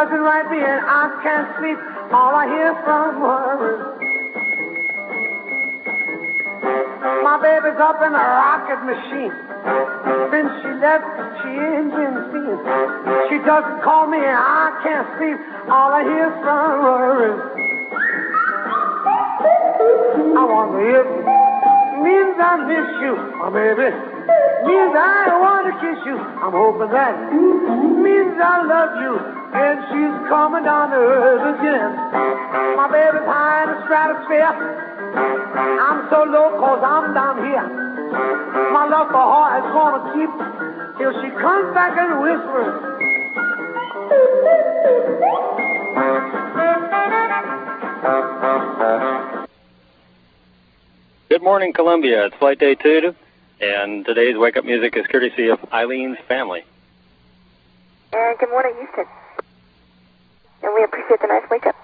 buzzing right me and I can't sleep. All I hear from her is my baby's up in a rocket machine. Since she left, she ain't been seen. She doesn't call me and I can't sleep. All I hear from her is I wonder if it means I miss you, my baby. Means I want to kiss you. I'm hoping that means I love you. And she's coming down to earth again. My baby's high in the stratosphere. I'm so low 'cause I'm down here. My love for her is gonna keep till she comes back and whispers. Good morning, Columbia. It's Flight Day 2, and today's wake-up music is courtesy of Eileen's Family. And good morning, Houston. And we appreciate the nice wake-up.